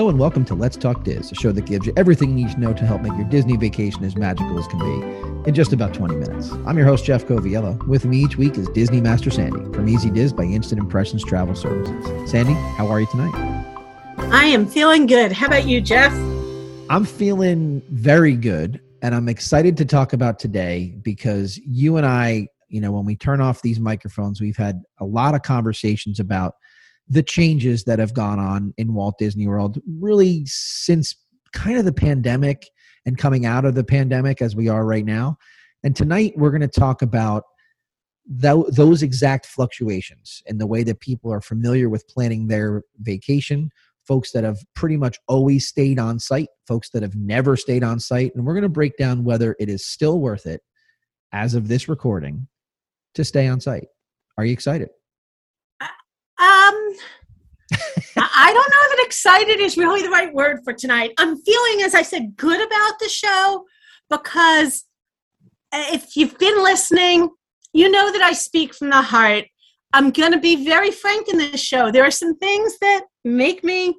Hello and welcome to Let's Talk Diz, a show that gives you everything you need to know to help make your Disney vacation as magical as can be in just about 20 minutes. I'm your host, Jeff Coviello. With me each week is Disney Master Sandy from Easy Diz by Instant Impressions Travel Services. Sandy, how are you tonight? I am feeling good. How about you, Jeff? I'm feeling very good, and I'm excited to talk about today because you and I, when we turn off these microphones, we've had a lot of conversations about the changes that have gone on in Walt Disney World really since kind of the pandemic and coming out of the pandemic as we are right now. And tonight we're going to talk about those exact fluctuations and the way that people are familiar with planning their vacation, folks that have pretty much always stayed on site, folks that have never stayed on site. And we're going to break down whether it is still worth it as of this recording to stay on site. Are you excited? I don't know if excited is really the right word for tonight. I'm feeling, as I said, good about the show because if you've been listening, you know that I speak from the heart. I'm going to be very frank in this show. There are some things that make me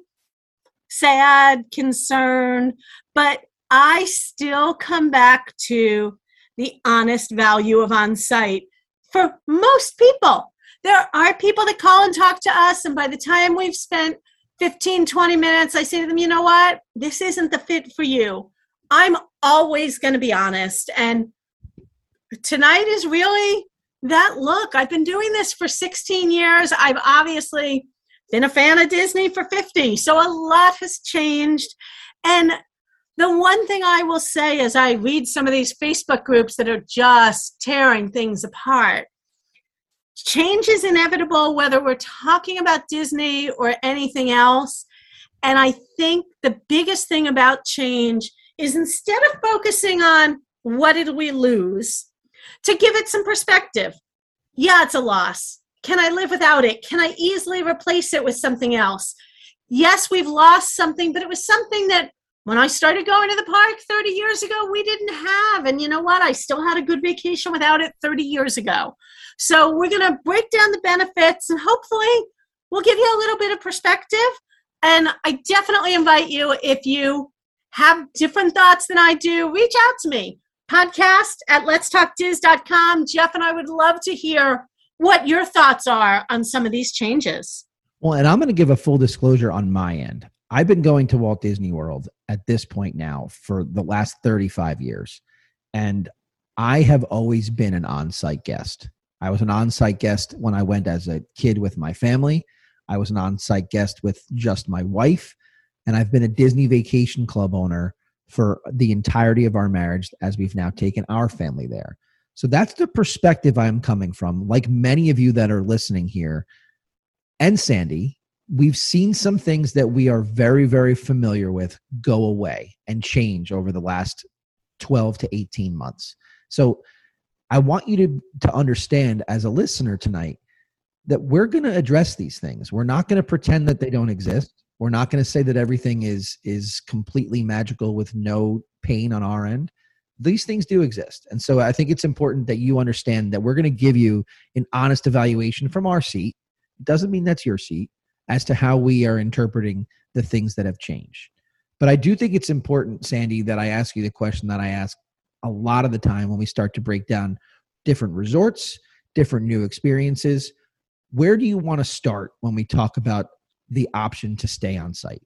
sad, concerned, but I still come back to the honest value of on-site for most people. There are people that call and talk to us, and by the time we've spent 15, 20 minutes, I say to them, you know what? This isn't the fit for you. I'm always going to be honest, and tonight is really that look. I've been doing this for 16 years. I've obviously been a fan of Disney for 50, so a lot has changed. And the one thing I will say as I read some of these Facebook groups that are just tearing things apart, change is inevitable, whether we're talking about Disney or anything else. And I think the biggest thing about change is instead of focusing on what did we lose, to give it some perspective. Yeah, it's a loss. Can I live without it? Can I easily replace it with something else? Yes, we've lost something, but it was something that when I started going to the park 30 years ago, we didn't have. And you know what? I still had a good vacation without it 30 years ago. So we're going to break down the benefits and hopefully we'll give you a little bit of perspective. And I definitely invite you, if you have different thoughts than I do, reach out to me. Podcast at letstalkdiz.com. Jeff and I would love to hear what your thoughts are on some of these changes. Well, and I'm going to give a full disclosure on my end. I've been going to Walt Disney World at this point now for the last 35 years. And I have always been an on-site guest. I was an on-site guest when I went as a kid with my family. I was an on-site guest with just my wife. And I've been a Disney Vacation Club owner for the entirety of our marriage as we've now taken our family there. So that's the perspective I'm coming from. Like many of you that are listening here, and Sandy, we've seen some things that we are very, very familiar with go away and change over the last 12 to 18 months. So I want you to understand as a listener tonight that we're going to address these things. We're not going to pretend that they don't exist. We're not going to say that everything is completely magical with no pain on our end. These things do exist. And so I think it's important that you understand that we're going to give you an honest evaluation from our seat. It doesn't mean that's your seat, as to how we are interpreting the things that have changed. But I do think it's important, Sandy, that I ask you the question that I ask a lot of the time when we start to break down different resorts, different new experiences. Where do you want to start when we talk about the option to stay on site?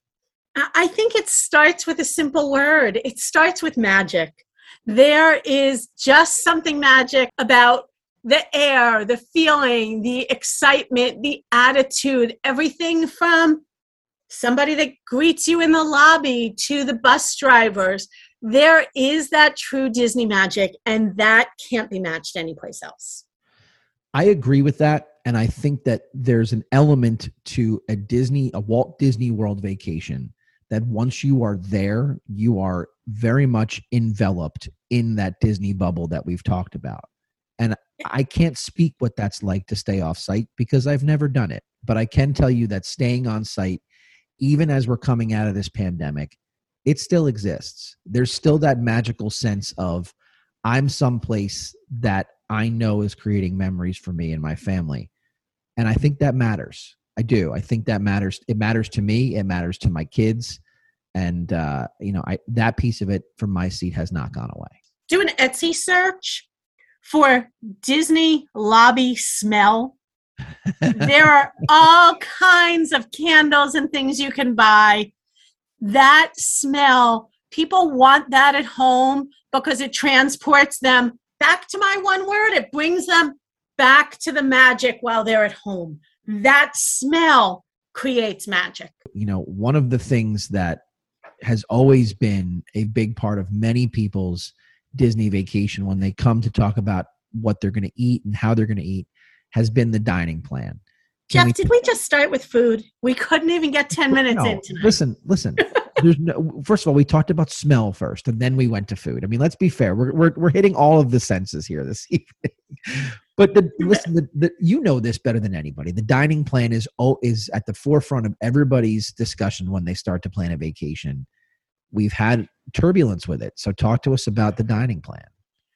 I think it starts with a simple word. It starts with magic. There is just something magic about the air, the feeling, the excitement, the attitude, everything from somebody that greets you in the lobby to the bus drivers. There is that true Disney magic, and that can't be matched anyplace else. I agree with that. And I think that there's an element to a Walt Disney World vacation that once you are there, you are very much enveloped in that Disney bubble that we've talked about. And I can't speak what that's like to stay off site because I've never done it. But I can tell you that staying on site, even as we're coming out of this pandemic, it still exists. There's still that magical sense of I'm someplace that I know is creating memories for me and my family. And I think that matters. I do. I think that matters. It matters to me. It matters to my kids. And, that piece of it from my seat has not gone away. Do an Etsy search for Disney lobby smell. There are all kinds of candles and things you can buy. That smell, people want that at home because it transports them back to my one word. It brings them back to the magic while they're at home. That smell creates magic. One of the things that has always been a big part of many people's Disney vacation when they come to talk about what they're going to eat and how they're going to eat has been the dining plan. Jeff, did we just start with food? We couldn't even get 10 minutes in tonight. Listen. First of all, we talked about smell first, and then we went to food. I mean, let's be fair. We're hitting all of the senses here this evening. But listen, you know this better than anybody. The dining plan is at the forefront of everybody's discussion when they start to plan a vacation. We've had turbulence with it. So talk to us about the dining plan.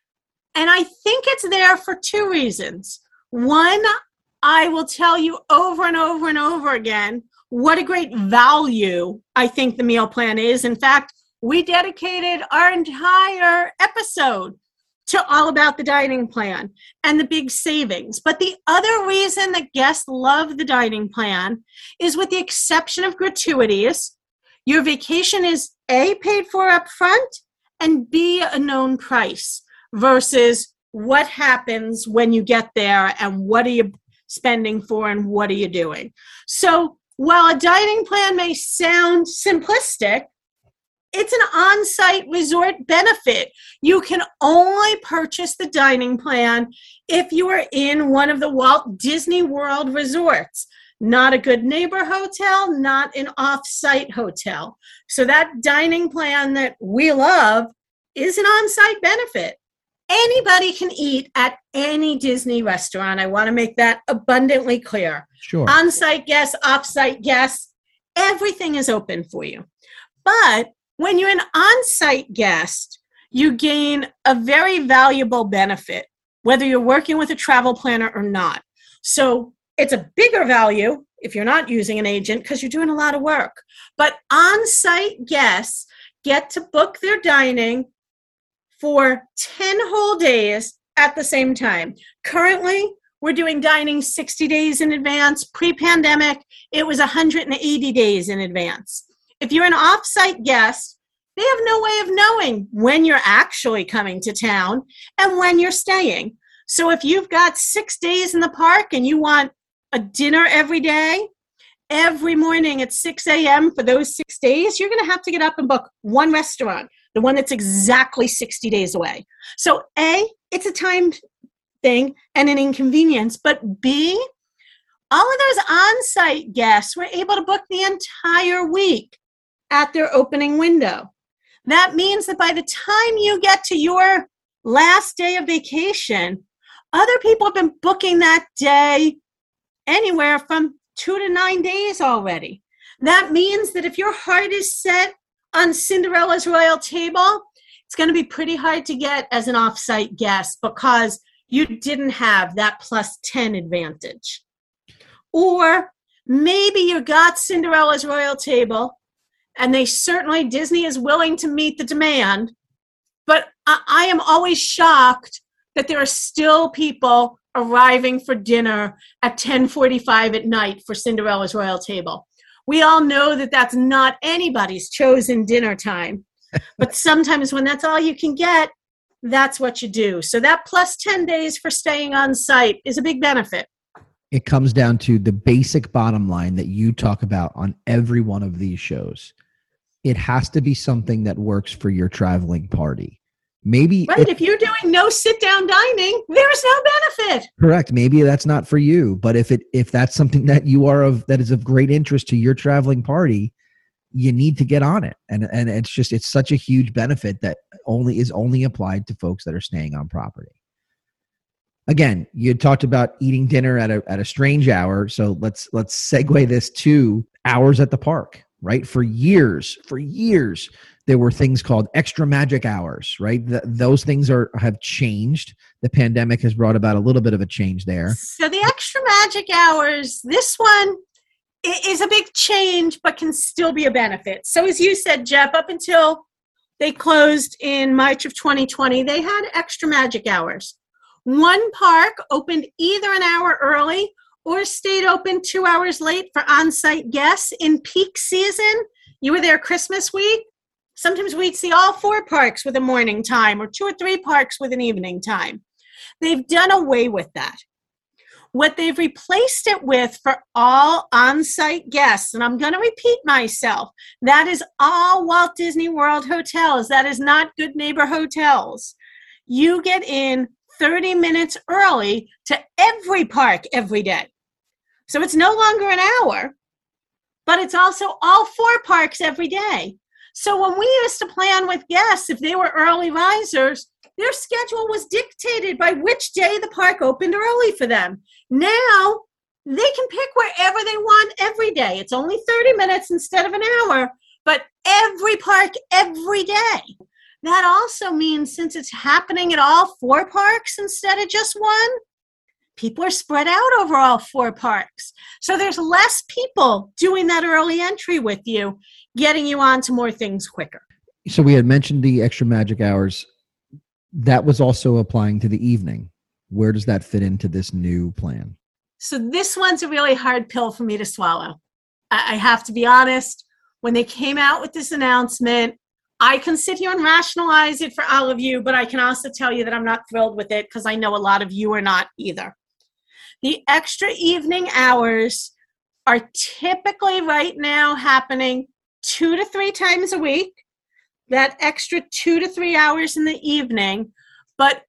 And I think it's there for two reasons. One, I will tell you over and over and over again what a great value I think the meal plan is. In fact, we dedicated our entire episode to all about the dining plan and the big savings. But the other reason that guests love the dining plan is, with the exception of gratuities, your vacation is A, paid for up front, and B, a known price, versus what happens when you get there and what are you spending for and what are you doing. So while a dining plan may sound simplistic, it's an on-site resort benefit. You can only purchase the dining plan if you are in one of the Walt Disney World resorts, not a Good Neighbor hotel, not an off-site hotel. So that dining plan that we love is an on-site benefit. Anybody can eat at any Disney restaurant. I want to make that abundantly clear. Sure. On-site guests, off-site guests, everything is open for you. But when you're an on-site guest, you gain a very valuable benefit, whether you're working with a travel planner or not. So it's a bigger value if you're not using an agent because you're doing a lot of work. But on-site guests get to book their dining for 10 whole days at the same time. Currently, we're doing dining 60 days in advance. Pre-pandemic, it was 180 days in advance. If you're an off-site guest, they have no way of knowing when you're actually coming to town and when you're staying. So if you've got 6 days in the park and you want a dinner every day, every morning at 6 a.m. for those 6 days, you're going to have to get up and book one restaurant, the one that's exactly 60 days away. So A, it's a time thing and an inconvenience, but B, all of those on-site guests were able to book the entire week at their opening window. That means that by the time you get to your last day of vacation, other people have been booking that day anywhere from 2 to 9 days already. That means that if your heart is set on Cinderella's Royal Table, it's going to be pretty hard to get as an off-site guest because you didn't have that +10 advantage. Or maybe you got Cinderella's Royal Table, and Disney is willing to meet the demand, but I am always shocked that there are still people arriving for dinner at 10:45 at night for Cinderella's Royal Table. We all know that that's not anybody's chosen dinner time, but sometimes when that's all you can get, that's what you do. So that +10 days for staying on site is a big benefit. It comes down to the basic bottom line that you talk about on every one of these shows. It has to be something that works for your traveling party. Maybe right. If you're doing no sit-down dining, there's no benefit. Correct. Maybe that's not for you, but if that's something that that is of great interest to your traveling party, you need to get on it. And it's such a huge benefit that is only applied to folks that are staying on property. Again, you talked about eating dinner at a strange hour, so let's segue this to hours at the park. Right? For years, there were things called extra magic hours, right? Those things have changed. The pandemic has brought about a little bit of a change there. So the extra magic hours, this one it is a big change, but can still be a benefit. So as you said, Jeff, up until they closed in March of 2020, they had extra magic hours. One park opened either an hour early or stayed open 2 hours late for on-site guests in peak season. You were there Christmas week. Sometimes we'd see all 4 parks with a morning time or 2 or 3 parks with an evening time. They've done away with that. What they've replaced it with for all on-site guests, and I'm going to repeat myself, that is all Walt Disney World hotels. That is not Good Neighbor Hotels. You get in 30 minutes early to every park every day. So it's no longer an hour, but it's also all 4 parks every day. So when we used to plan with guests, if they were early risers, their schedule was dictated by which day the park opened early for them. Now, they can pick wherever they want every day. It's only 30 minutes instead of an hour, but every park every day. That also means since it's happening at all 4 parks instead of just 1, people are spread out over all 4 parks. So there's less people doing that early entry with you, getting you on to more things quicker. So we had mentioned the extra magic hours. That was also applying to the evening. Where does that fit into this new plan? So this one's a really hard pill for me to swallow. I have to be honest. When they came out with this announcement, I can sit here and rationalize it for all of you, but I can also tell you that I'm not thrilled with it because I know a lot of you are not either. The extra evening hours are typically right now happening 2 to 3 times a week. That extra 2 to 3 hours in the evening, but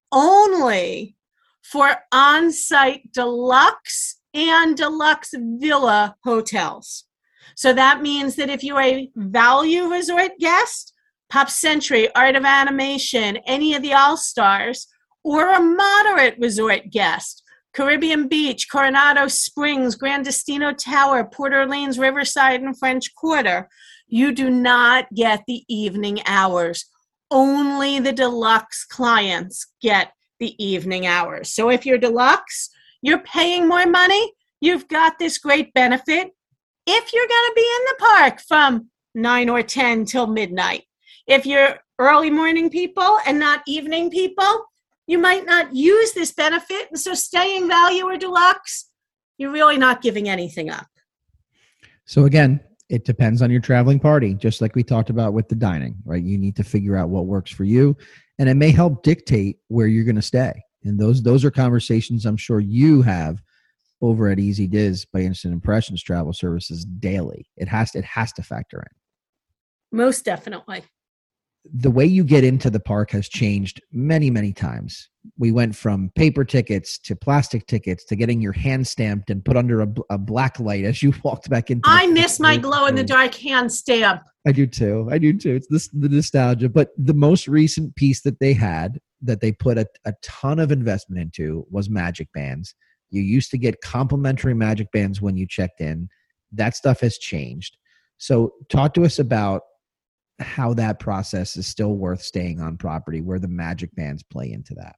only for on-site deluxe and deluxe villa hotels. So that means that if you're a value resort guest, Pop Century, Art of Animation, any of the All-Stars, or a moderate resort guest, Caribbean Beach, Coronado Springs, Grand Destino Tower, Port Orleans, Riverside, and French Quarter, you do not get the evening hours. Only the deluxe clients get the evening hours. So if you're deluxe, you're paying more money, you've got this great benefit. If you're going to be in the park from 9 or 10 till midnight, if you're early morning people and not evening people, you might not use this benefit. And so staying value or deluxe, you're really not giving anything up. So again, it depends on your traveling party, just like we talked about with the dining, right? You need to figure out what works for you, and it may help dictate where you're going to stay. And those are conversations I'm sure you have over at Easy Diz by Instant Impressions Travel Services daily. It has to factor in. Most definitely. The way you get into the park has changed many, many times. We went from paper tickets to plastic tickets to getting your hand stamped and put under a black light as you walked back into. I miss my glow-in-the-dark hand stamp. I do too. It's the nostalgia. But the most recent piece that they had that they put a ton of investment into was magic bands. You used to get complimentary magic bands when you checked in. That stuff has changed. So talk to us about how that process is still worth staying on property, where the magic bands play into that.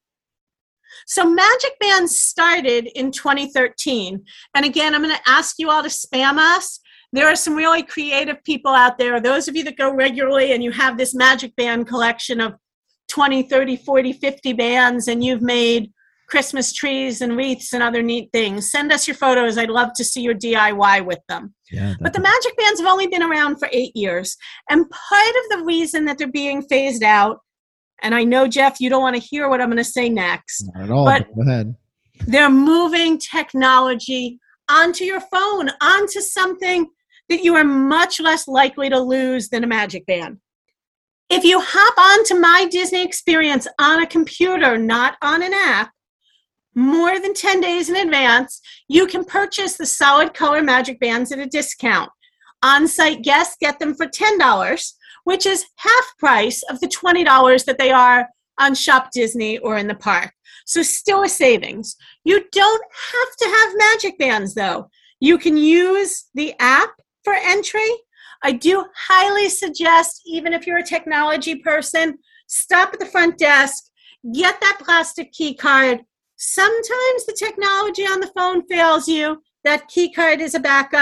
So magic bands started in 2013. And again, I'm going to ask you all to spam us. There are some really creative people out there. Those of you that go regularly and you have this magic band collection of 20, 30, 40, 50 bands, and you've made Christmas trees and wreaths and other neat things. Send us your photos. I'd love to see your DIY with them. Yeah, but the magic bands have only been around for 8 years. And part of the reason that they're being phased out, and I know, Jeff, you don't want to hear what I'm going to say next. Not at all. But go ahead. They're moving technology onto your phone, onto something that you are much less likely to lose than a magic band. If you hop onto My Disney Experience on a computer, not on an app, more than 10 days in advance, you can purchase the solid color magic bands at a discount. On-site guests get them for $10, which is half price of the $20 that they are on Shop Disney or in the park. So still a savings. You don't have to have magic bands, though. You can use the app for entry. I do highly suggest, even if you're a technology person, stop at the front desk, get that plastic key card. Sometimes the technology on the phone fails you. That key card is a backup.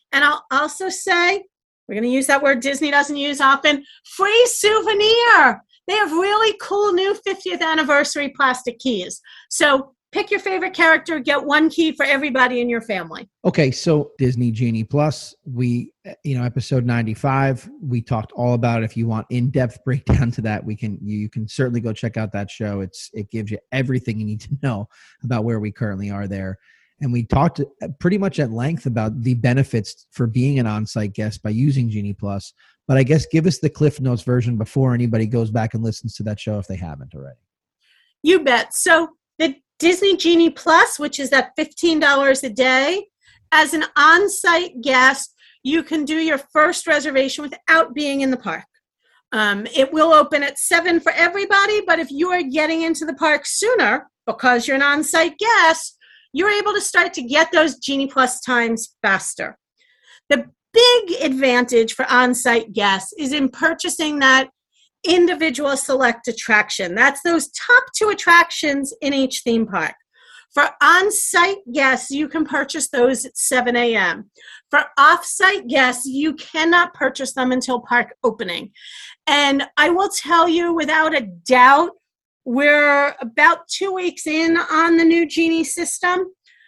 And I'll also say, we're going to use that word Disney doesn't use often, free souvenir. They have really cool new 50th anniversary plastic keys. So pick your favorite character, get one key for everybody in your family. Okay, so Disney Genie Plus, episode 95, we talked all about it. If you want in-depth breakdown to that, you can certainly go check out that show. It gives you everything you need to know about where we currently are there. And we talked pretty much at length about the benefits for being an on-site guest by using Genie Plus. But I guess give us the Cliff Notes version before anybody goes back and listens to that show if they haven't already. You bet. So the Disney Genie Plus, which is that $15 a day, as an on-site guest, you can do your first reservation without being in the park. It will open at 7 for everybody, but if you are getting into the park sooner because you're an on-site guest, you're able to start to get those Genie Plus times faster. The big advantage for on-site guests is in purchasing that individual select attraction. That's those top 2 attractions in each theme park. For on-site guests, you can purchase those at 7 a.m. For off-site guests, you cannot purchase them until park opening. And I will tell you without a doubt, we're about 2 weeks in on the new Genie system.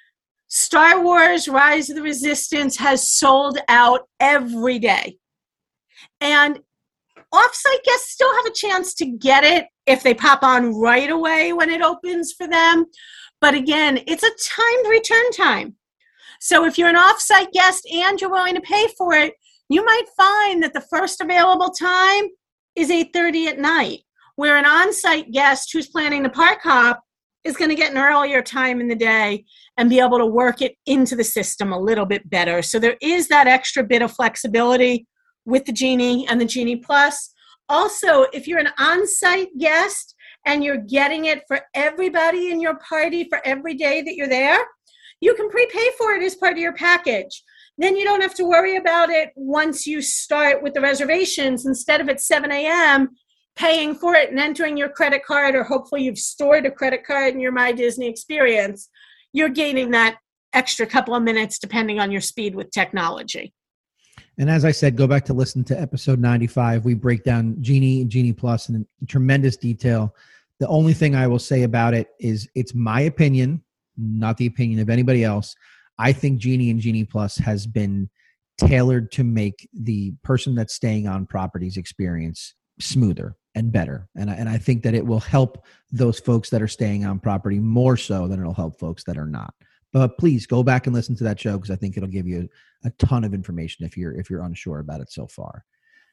Star Wars Rise of the Resistance has sold out every day. And off-site guests still have a chance to get it if they pop on right away when it opens for them. But again, it's a timed return time. So if you're an off-site guest and you're willing to pay for it, you might find that the first available time is 8:30 at night, where an on-site guest who's planning the park hop is going to get an earlier time in the day and be able to work it into the system a little bit better. So there is that extra bit of flexibility with the Genie and the Genie Plus. Also, if you're an on-site guest and you're getting it for everybody in your party for every day that you're there, you can prepay for it as part of your package. Then you don't have to worry about it once you start with the reservations. Instead of at 7 a.m., paying for it and entering your credit card, or hopefully you've stored a credit card in your My Disney experience, you're gaining that extra couple of minutes depending on your speed with technology. And as I said, go back to listen to episode 95. We break down Genie and Genie Plus in tremendous detail. The only thing I will say about it is it's my opinion, not the opinion of anybody else. I think Genie and Genie Plus has been tailored to make the person that's staying on property's experience smoother and better. And I think that it will help those folks that are staying on property more so than it'll help folks that are not. But please go back and listen to that show because I think it'll give you a ton of information if you're unsure about it so far.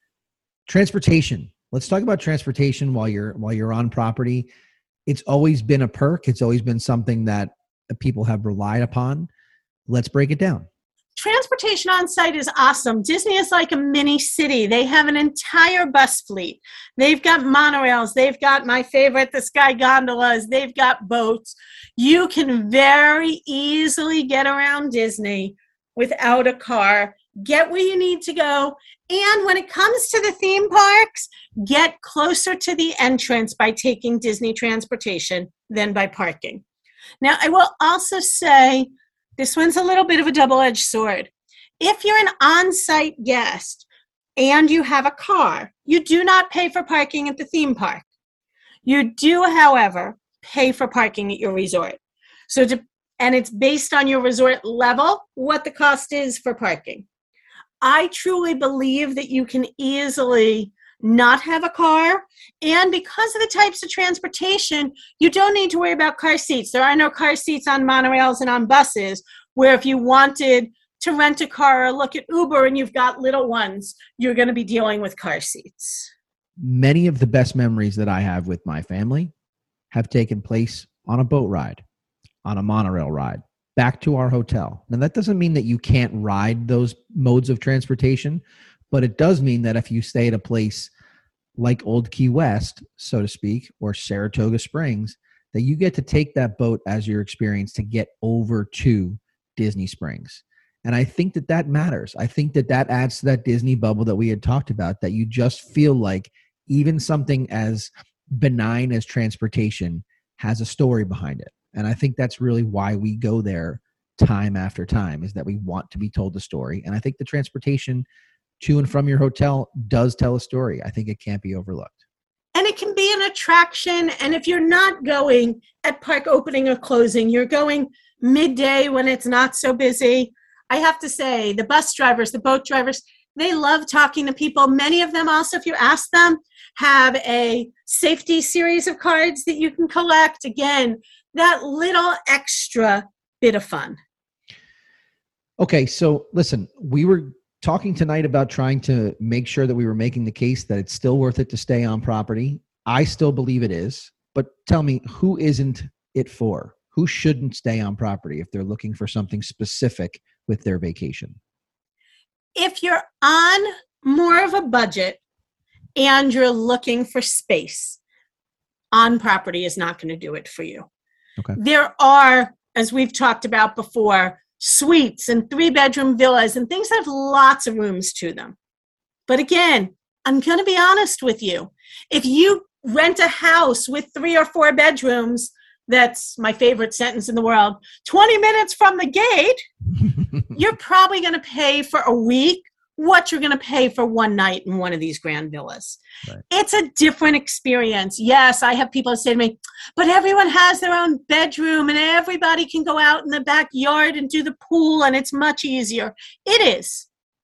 Transportation. Let's talk about transportation while you're on property. It's always been a perk. It's always been something that people have relied upon. Let's break it down. Transportation on site is awesome. Disney is like a mini city. They have an entire bus fleet. They've got monorails. They've got my favorite, the sky gondolas. They've got boats. You can very easily get around Disney without a car. Get where you need to go. And when it comes to the theme parks, get closer to the entrance by taking Disney transportation than by parking. Now, I will also say, this one's a little bit of a double-edged sword. If you're an on-site guest and you have a car, you do not pay for parking at the theme park. You do, however, pay for parking at your resort. And it's based on your resort level, what the cost is for parking. I truly believe that you can easily not have a car, and because of the types of transportation, you don't need to worry about car seats. There are no car seats on monorails and on buses, where if you wanted to rent a car or look at Uber and you've got little ones, you're going to be dealing with car seats. Many of the best memories that I have with my family have taken place on a boat ride, on a monorail ride, back to our hotel. Now, that doesn't mean that you can't ride those modes of transportation, but it does mean that if you stay at a place like Old Key West, so to speak, or Saratoga Springs, that you get to take that boat as your experience to get over to Disney Springs. And I think that matters. I think that adds to that Disney bubble that we had talked about, that you just feel like even something as benign as transportation has a story behind it. And I think that's really why we go there time after time, is that we want to be told the story. And I think the transportation to and from your hotel does tell a story. I think it can't be overlooked. And it can be an attraction. And if you're not going at park opening or closing, you're going midday when it's not so busy. I have to say, the bus drivers, the boat drivers, they love talking to people. Many of them also, if you ask them, have a safety series of cards that you can collect. Again, that little extra bit of fun. Okay, so listen, we were talking tonight about trying to make sure that we were making the case that it's still worth it to stay on property. I still believe it is, but tell me, who isn't it for? Who shouldn't stay on property if they're looking for something specific with their vacation? If you're on more of a budget and you're looking for space, on property is not going to do it for you. Okay. There are, as we've talked about before, suites and 3-bedroom villas and things that have lots of rooms to them. But again, I'm going to be honest with you. If you rent a house with 3 or 4 bedrooms, that's my favorite sentence in the world, 20 minutes from the gate, you're probably going to pay for a week what you're going to pay for one night in one of these grand villas. Right. It's a different experience. Yes, I have people say to me, but everyone has their own bedroom and everybody can go out in the backyard and do the pool and it's much easier. It is.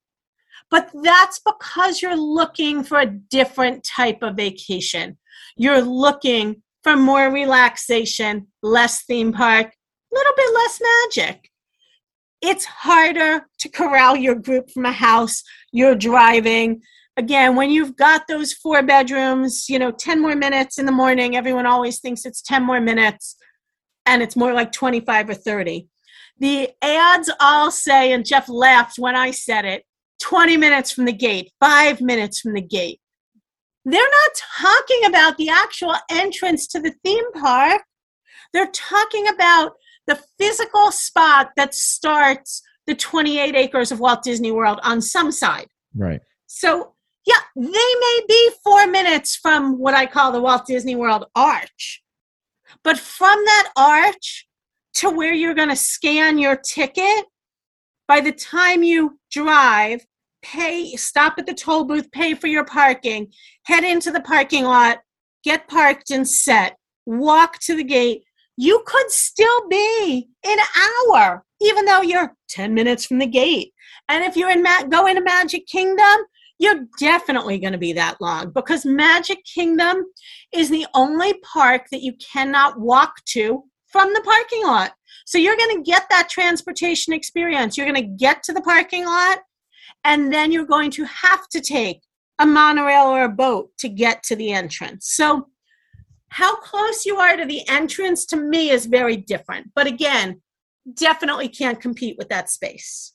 But that's because you're looking for a different type of vacation. You're looking for more relaxation, less theme park, a little bit less magic. It's harder to corral your group from a house. You're driving. Again, when you've got those 4 bedrooms, 10 more minutes in the morning, everyone always thinks it's 10 more minutes, and it's more like 25 or 30. The ads all say, and Jeff laughed when I said it, 20 minutes from the gate, 5 minutes from the gate. They're not talking about the actual entrance to the theme park. They're talking about the physical spot that starts the 28 acres of Walt Disney World on some side. Right. So, yeah, they may be 4 minutes from what I call the Walt Disney World arch. But from that arch to where you're going to scan your ticket, by the time you drive, stop at the toll booth, pay for your parking, head into the parking lot, get parked and set, walk to the gate, you could still be an hour, even though you're 10 minutes from the gate. And if you're go into Magic Kingdom, you're definitely going to be that long, because Magic Kingdom is the only park that you cannot walk to from the parking lot. So you're going to get that transportation experience. You're going to get to the parking lot, and then you're going to have to take a monorail or a boat to get to the entrance. So how close you are to the entrance, to me, is very different. But again, definitely can't compete with that space.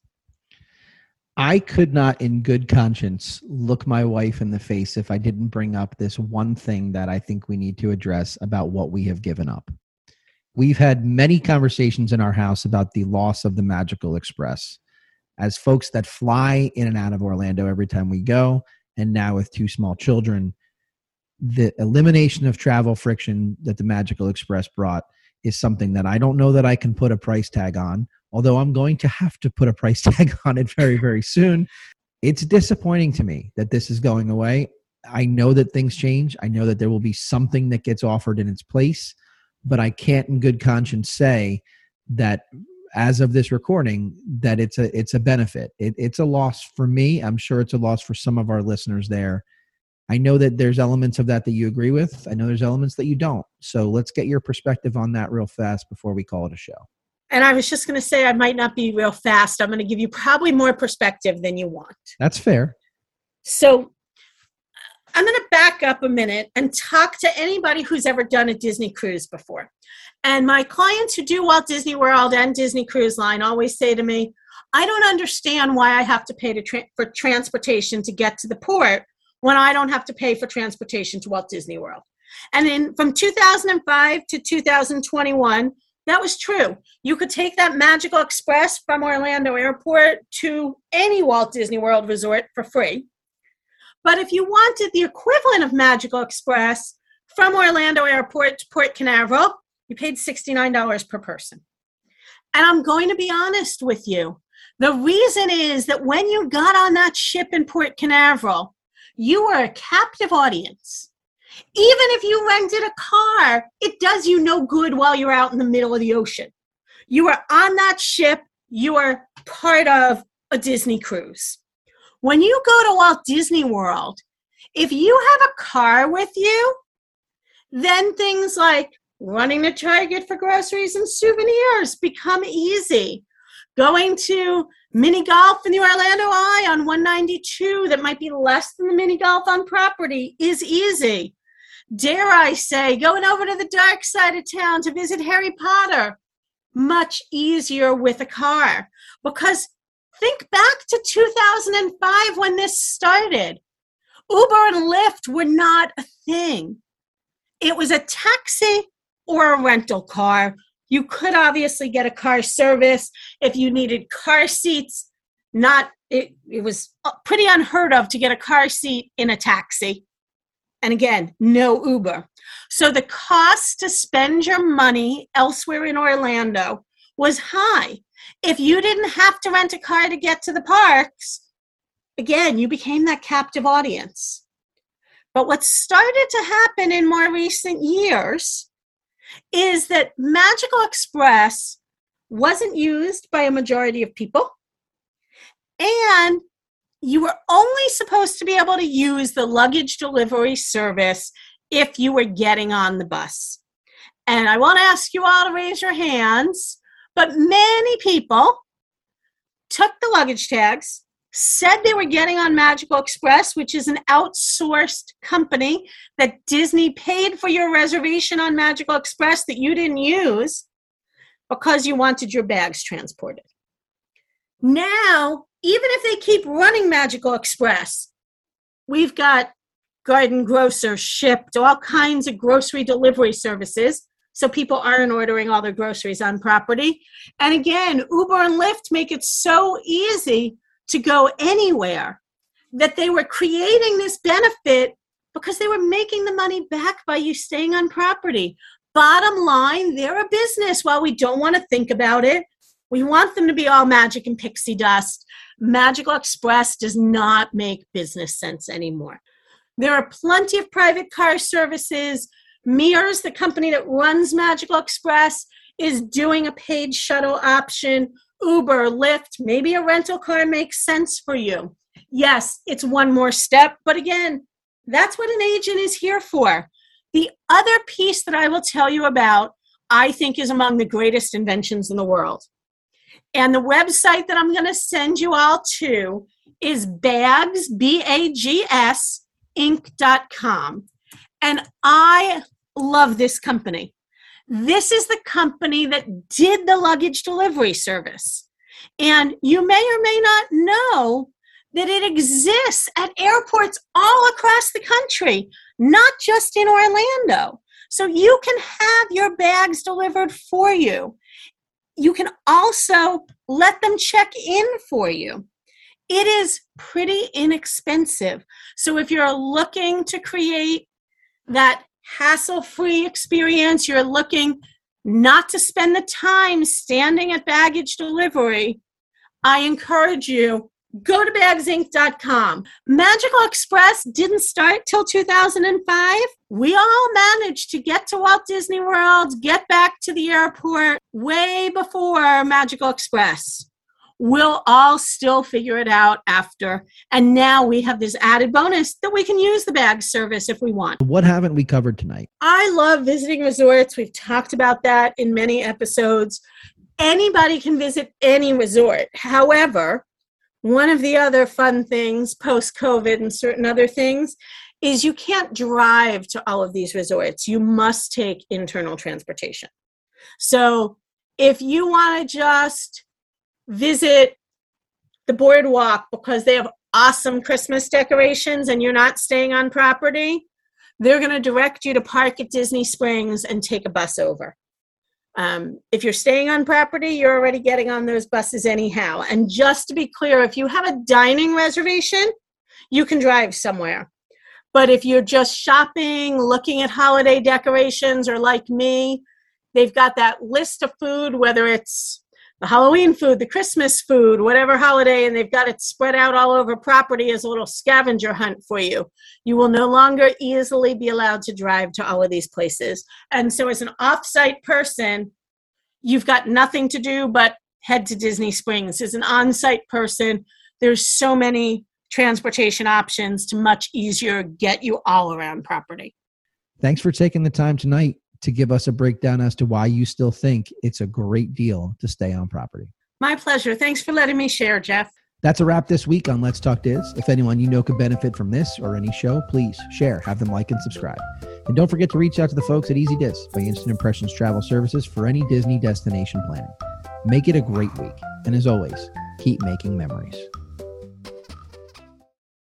I could not, in good conscience, look my wife in the face if I didn't bring up this one thing that I think we need to address about what we have given up. We've had many conversations in our house about the loss of the Magical Express. As folks that fly in and out of Orlando every time we go, and now with 2 small children, the elimination of travel friction that the Magical Express brought is something that I don't know that I can put a price tag on, although I'm going to have to put a price tag on it very, very soon. It's disappointing to me that this is going away. I know that things change. I know that there will be something that gets offered in its place, but I can't in good conscience say that as of this recording that it's a benefit. It's a loss for me. I'm sure it's a loss for some of our listeners there. I know that there's elements of that you agree with. I know there's elements that you don't. So let's get your perspective on that real fast before we call it a show. And I was just going to say, I might not be real fast. I'm going to give you probably more perspective than you want. That's fair. So I'm going to back up a minute and talk to anybody who's ever done a Disney cruise before. And my clients who do Walt Disney World and Disney Cruise Line always say to me, I don't understand why I have to pay for transportation to get to the port when I don't have to pay for transportation to Walt Disney World. And from 2005 to 2021, that was true. You could take that Magical Express from Orlando Airport to any Walt Disney World resort for free. But if you wanted the equivalent of Magical Express from Orlando Airport to Port Canaveral, you paid $69 per person. And I'm going to be honest with you. The reason is that when you got on that ship in Port Canaveral, you were a captive audience. Even if you rented a car, it does you no good while you're out in the middle of the ocean. You are on that ship. You are part of a Disney cruise. When you go to Walt Disney World, if you have a car with you, then things like running to Target for groceries and souvenirs become easy. Going to mini golf in the Orlando Eye on 192 that might be less than the mini golf on property is easy. Dare I say, going over to the dark side of town to visit Harry Potter, much easier with a car. Because think back to 2005 when this started. Uber and Lyft were not a thing. It was a taxi or a rental car. You could obviously get a car service if you needed car seats. It was pretty unheard of to get a car seat in a taxi. And again, no Uber. So the cost to spend your money elsewhere in Orlando was high. If you didn't have to rent a car to get to the parks, again, you became that captive audience. But what started to happen in more recent years is that Magical Express wasn't used by a majority of people, and you were only supposed to be able to use the luggage delivery service if you were getting on the bus. And I won't ask you all to raise your hands, but many people took the luggage tags, said they were getting on Magical Express, which is an outsourced company that Disney paid for your reservation on Magical Express that you didn't use because you wanted your bags transported. Now, even if they keep running Magical Express, we've got Garden Grocer shipped all kinds of grocery delivery services, so people aren't ordering all their groceries on property. And again, Uber and Lyft make it so easy to go anywhere that they were creating this benefit because they were making the money back by you staying on property. Bottom line, they're a business. While we don't want to think about it, we want them to be all magic and pixie dust. Magical Express does not make business sense anymore. There are plenty of private car services. Mears, the company that runs Magical Express, is doing a paid shuttle option. Uber, Lyft, maybe a rental car makes sense for you. Yes, it's one more step, but again, that's what an agent is here for. The other piece that I will tell you about, I think, is among the greatest inventions in the world. And the website that I'm going to send you all to is Bags, B-A-G-S, Inc.com. And I love this company. This is the company that did the luggage delivery service. And you may or may not know that it exists at airports all across the country, not just in Orlando. So you can have your bags delivered for you. You can also let them check in for you. It is pretty inexpensive. So if you're looking to create that hassle-free experience, you're looking not to spend the time standing at baggage delivery, I encourage you, go to bagsinc.com. Magical Express didn't start till 2005. We all managed to get to Walt Disney World, get back to the airport way before Magical Express. We'll all still figure it out after. And now we have this added bonus that we can use the bag service if we want. What haven't we covered tonight? I love visiting resorts. We've talked about that in many episodes. Anybody can visit any resort. However, one of the other fun things post-COVID and certain other things is you can't drive to all of these resorts. You must take internal transportation. So if you want to just visit the boardwalk because they have awesome Christmas decorations and you're not staying on property, they're going to direct you to park at Disney Springs and take a bus over. If you're staying on property, you're already getting on those buses anyhow. And just to be clear, if you have a dining reservation, you can drive somewhere. But if you're just shopping, looking at holiday decorations, or like me, they've got that list of food, whether it's the Halloween food, the Christmas food, whatever holiday, and they've got it spread out all over property as a little scavenger hunt for you. You will no longer easily be allowed to drive to all of these places. And so as an off-site person, you've got nothing to do but head to Disney Springs. As an on-site person, there's so many transportation options to much easier get you all around property. Thanks for taking the time tonight to give us a breakdown as to why you still think it's a great deal to stay on property. My pleasure. Thanks for letting me share, Jeff. That's a wrap this week on Let's Talk Diz. If anyone you know could benefit from this or any show, please share, have them like and subscribe. And don't forget to reach out to the folks at Easy Diz by Instant Impressions Travel Services for any Disney destination planning. Make it a great week. And as always, keep making memories.